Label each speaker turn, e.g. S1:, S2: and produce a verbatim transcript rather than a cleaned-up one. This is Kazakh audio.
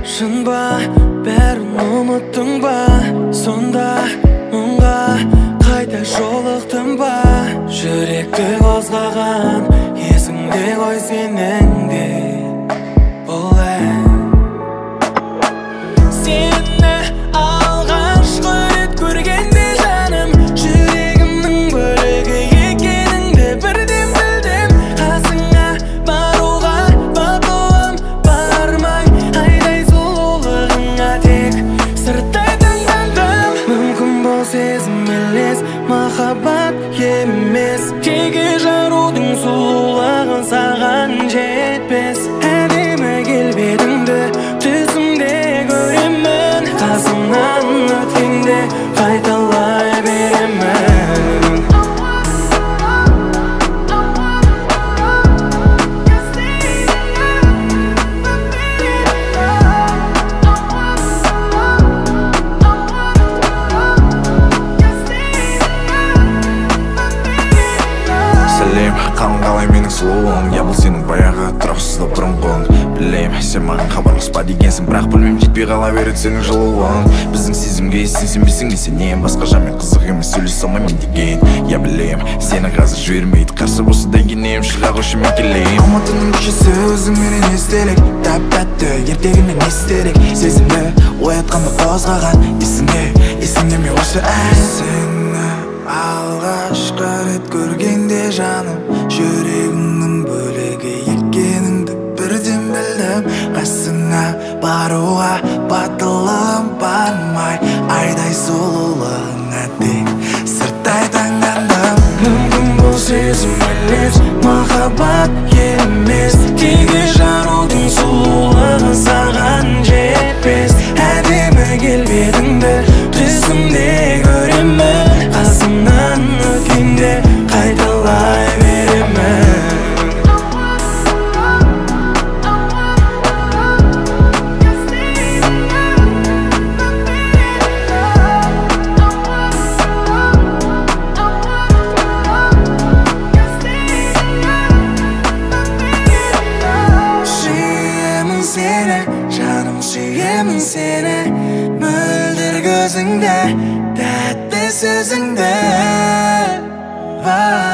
S1: Шын ба, бәрін ұмыттың ба? Сонда мұңға қайта жолықтың ба? Жүректі қозғаған есіңде ғой сенің де бұл ән. Сені алғашқы рет көргенде жаным, жүрегімнің бөлігі екеніңді бірден білдім. Қасыңа баруға батылым бармай, айдай сұлулығыңа тек сырттай таңдандым. Мүмкін бұл сезім елес, махаббат емес, теге жарудың сұлулығын саған жетпес. Әдемі келбетіңді түсімде көремін, қасымнан өткенде қайталай беремін.
S2: Сәлем, қалың қалай менің сұлуым? Я бұл сенің баяғы тұрақсызда бұрынғың. Білем, сен маған хабарласпа дегенсің, бірақ білмем жетпей қала береді сенің жылуың. Біздің сезімге сен сенбесің де сенен басқа жанмен қызық емес сөйлесе алмаймын деген. Я білем, сені қазір жібермейді, қарсы болса да кенем шыға қойшы мен келейін. Алматының көшесі өзіңменен естелік, тәп-тәтті ертегінен естелік. Сезімді оятқанды қозғаған есіңе, есіңде ме осы ән? Сені алғашқы рет көргенде жаным, жүрегімнің бөлігі екеніңді бірден білдім. Қасыңа баруға батылым бармай, айдай сұлулығыңа тек сырттай таңдандым.
S1: Мүмкін бұл сезім елес, махаббат емес, теге жарудың сұлулығы саған жетпес. Әдемі келбетіңді түсімде көремін, қасымнан өткенде қайталай беремін. Сүйемін сені, жаным сүйемін сені, мөлдір көзіңде, тәтті сөзіңде.